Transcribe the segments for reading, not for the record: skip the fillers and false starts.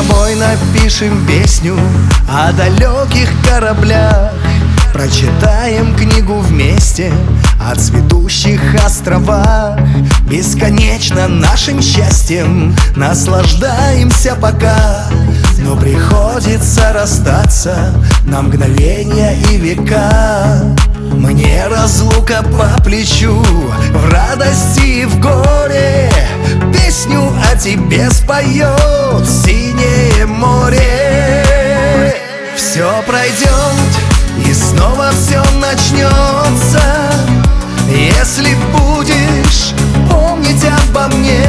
тобой напишем песню о далеких кораблях, прочитаем книгу вместе о цветущих островах. Бесконечно нашим счастьем наслаждаемся пока, но приходится расстаться на мгновения и века. Мне разлука по плечу, в радости и в горе песню о тебе споет синее море. Все пройдет и снова все начнется, если будешь помнить обо мне.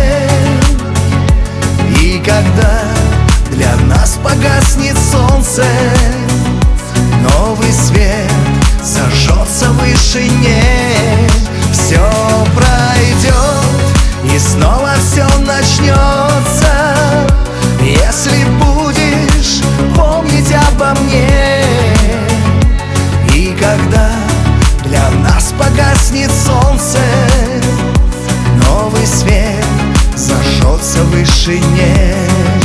И когда для нас погаснет солнце, новый свет зажжется в вышине. Все пройдет и снова все начнется, если будешь помнить обо мне. И когда для нас погаснет солнце, новый свет зажжется в вышине.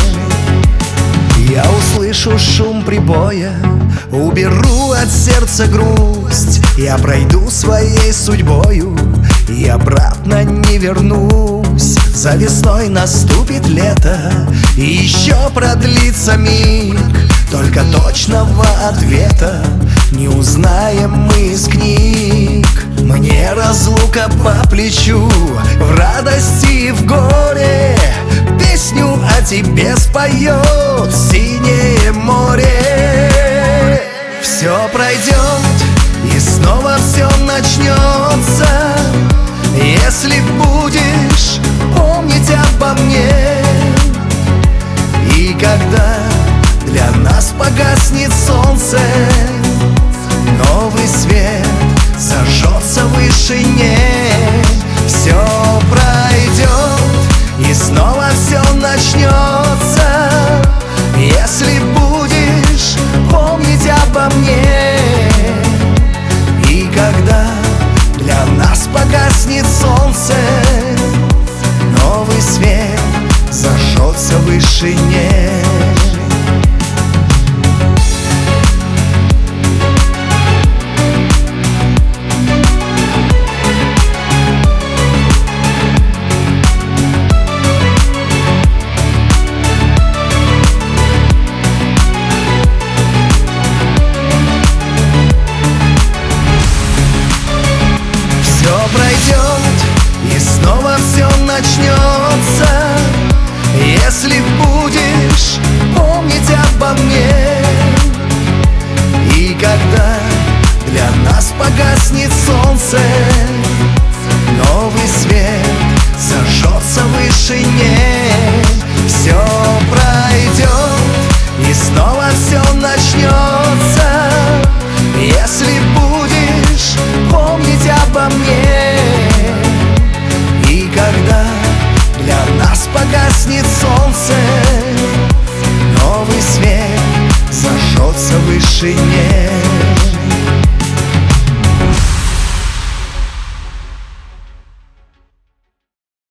Я услышу шум прибоя, уберу от сердца грусть. Я пройду своей судьбою и обратно не вернусь. За весной наступит лето, и еще продлится миг. Только точного ответа не узнаем мы из книг. Мне разлука по плечу, в радости и в горе песню о тебе споет синее море. Все пройдет и снова все начнется, если будешь помнить обо мне. И когда для нас погаснет солнце, новый свет зажжется в вышине. Все пройдет и снова все начнется, если будешь помнить обо мне. И когда для нас погаснет солнце, новый свет зажжется в вышине. И снова все начнется, если будешь помнить обо мне. И когда для нас погаснет солнце, новый свет зажжется в вышине. Все пройдет и снова все начнется, если будешь помнить обо мне. И когда для нас погаснет солнце, новый свет зажжется в вышине.